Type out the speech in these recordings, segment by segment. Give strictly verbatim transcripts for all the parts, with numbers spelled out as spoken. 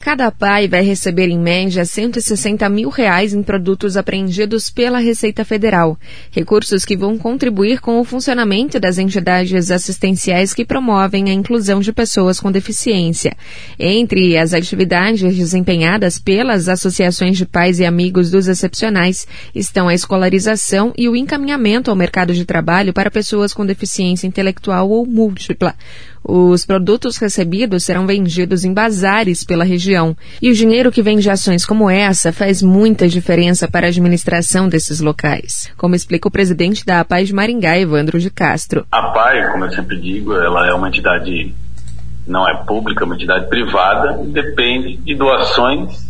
Cada pai vai receber em média cento e sessenta mil reais em produtos apreendidos pela Receita Federal, recursos que vão contribuir com o funcionamento das entidades assistenciais que promovem a inclusão de pessoas com deficiência. Entre as atividades desempenhadas pelas associações de pais e amigos dos excepcionais estão a escolarização e o encaminhamento ao mercado de trabalho para pessoas com deficiência intelectual ou múltipla. Os produtos recebidos serão vendidos em bazares pela região. E o dinheiro que vem de ações como essa faz muita diferença para a administração desses locais, como explica o presidente da A P A I de Maringá, Evandro de Castro. A A P A I, como eu sempre digo, ela é uma entidade, não é pública, é uma entidade privada, e depende de doações,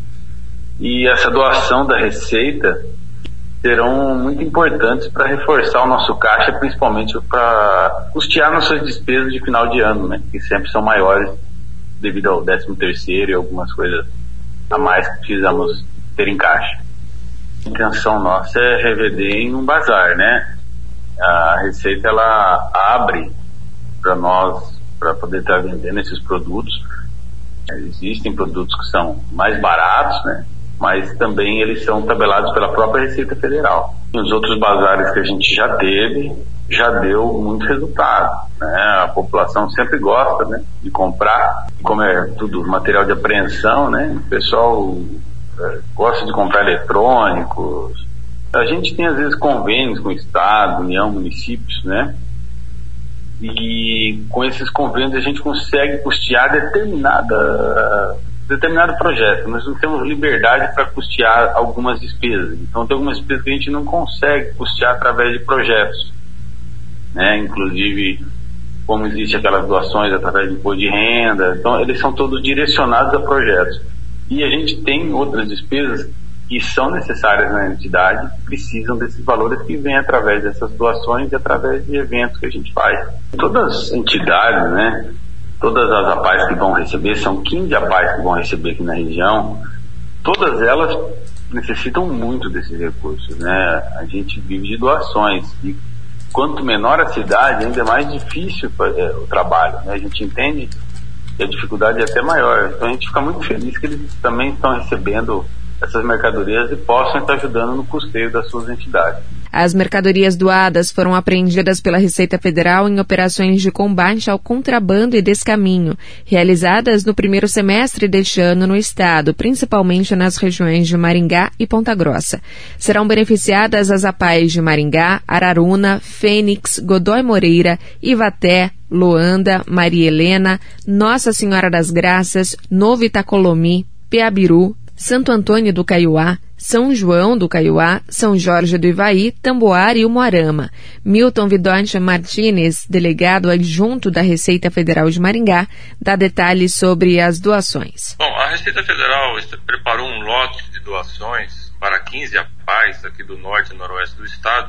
e essa doação da Receita serão muito importantes para reforçar o nosso caixa, principalmente para custear nossas despesas de final de ano, né, que sempre são maiores devido ao décimo terceiro e algumas coisas a mais que precisamos ter em caixa. A intenção nossa é revender em um bazar, né? A Receita, ela abre para nós, para poder estar vendendo esses produtos. Existem produtos que são mais baratos, né? Mas também eles são tabelados pela própria Receita Federal. Os outros bazares que a gente já teve, já deu muito resultado, né? A população sempre gosta, né, de comprar, como é tudo material de apreensão, né? O pessoal é, gosta de comprar eletrônicos. A gente tem às vezes convênios com o Estado, União, municípios, né? E com esses convênios a gente consegue custear determinada determinado projeto. Nós não temos liberdade para custear algumas despesas. Então tem algumas despesas que a gente não consegue custear através de projetos, né? Inclusive, como existe aquelas doações através de imposto de renda. Então eles são todos direcionados a projetos. E a gente tem outras despesas que são necessárias na entidade, precisam desses valores que vêm através dessas doações e através de eventos que a gente faz. Todas as entidades, né? Todas as A P A Is que vão receber, são quinze A P A Is que vão receber aqui na região, todas elas necessitam muito desses recursos, né? A gente vive de doações e quanto menor a cidade, ainda é mais difícil o trabalho, né? A gente entende que a dificuldade é até maior, então a gente fica muito feliz que eles também estão recebendo essas mercadorias e possam estar ajudando no custeio das suas entidades. As mercadorias doadas foram apreendidas pela Receita Federal em operações de combate ao contrabando e descaminho, realizadas no primeiro semestre deste ano no estado, principalmente nas regiões de Maringá e Ponta Grossa. Serão beneficiadas as A P A Is de Maringá, Araruna, Fênix, Godói Moreira, Ivaté, Loanda, Maria Helena, Nossa Senhora das Graças, Novo Itacolomi, Peabiru, Santo Antônio do Caiuá, São João do Caiuá, São Jorge do Ivaí, Tamboara e Umuarama. Milton Vidonte Martínez, delegado adjunto da Receita Federal de Maringá, dá detalhes sobre as doações. Bom, a Receita Federal preparou um lote de doações para quinze A P A Is aqui do norte e noroeste do estado,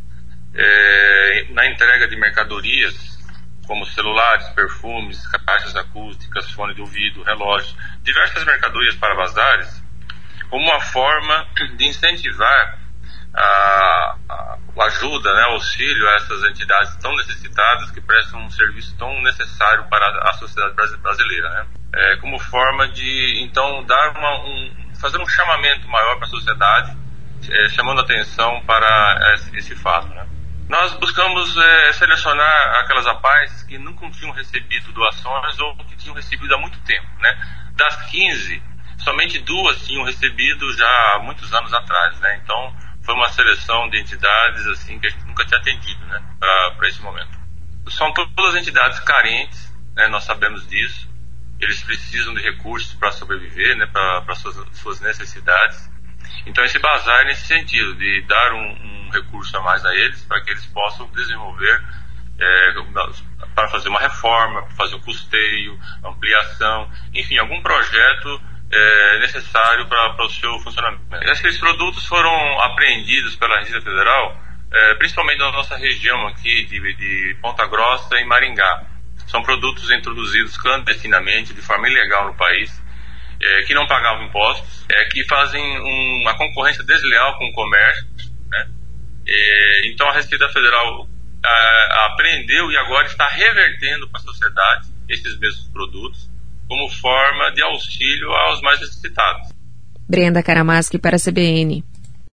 é, na entrega de mercadorias como celulares, perfumes, caixas acústicas, fone de ouvido, relógios, diversas mercadorias para bazares, como uma forma de incentivar a, a, a ajuda, né, auxílio a essas entidades tão necessitadas que prestam um serviço tão necessário para a sociedade brasileira, né? É, como forma de, então, dar uma, um, fazer um chamamento maior para a sociedade, é, chamando atenção para esse, esse fato, né? Nós buscamos é, selecionar aquelas A P A Is que nunca tinham recebido doações ou que tinham recebido há muito tempo, né? Das quinze, somente duas tinham recebido já há muitos anos atrás, né? Então, foi uma seleção de entidades assim que a gente nunca tinha atendido, né? Para esse momento. São todas entidades carentes, né? Nós sabemos disso. Eles precisam de recursos para sobreviver, né? Para suas, suas necessidades. Então, esse bazar é nesse sentido, de dar um, um recurso a mais a eles, para que eles possam desenvolver, é, para fazer uma reforma, para fazer um custeio, ampliação, enfim, algum projeto é, necessário para o seu funcionamento. Esses produtos foram apreendidos pela Receita Federal, é, principalmente na nossa região aqui de, de Ponta Grossa e Maringá. São produtos introduzidos clandestinamente, de forma ilegal no país, É, que não pagavam impostos, é, que fazem um, uma concorrência desleal com o comércio, né? É, então a Receita Federal a, apreendeu e agora está revertendo para a sociedade esses mesmos produtos, como forma de auxílio aos mais necessitados. Brenda Karamaschi para a C B N.